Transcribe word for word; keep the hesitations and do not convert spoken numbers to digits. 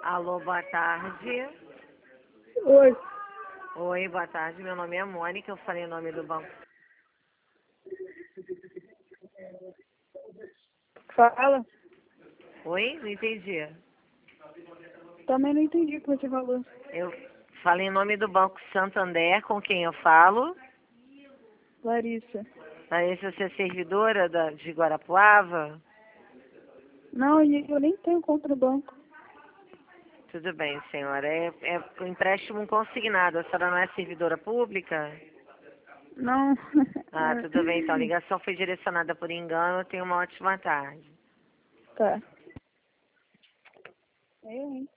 Alô, boa tarde. Oi. Oi, boa tarde. Meu nome é Mônica. Eu falei o nome do banco. Fala. Oi? Não entendi. Também não entendi o que você falou. Eu falei o nome do Banco Santander, com quem eu falo. Larissa. Larissa, você é servidora da, de Guarapuava? Não, eu nem tenho conta no banco. Tudo bem, senhora. É, é um empréstimo consignado. A senhora não é servidora pública? Não. Ah, tudo bem. Então, a ligação foi direcionada por engano. Tenha uma ótima tarde. Tá. Eu, hein?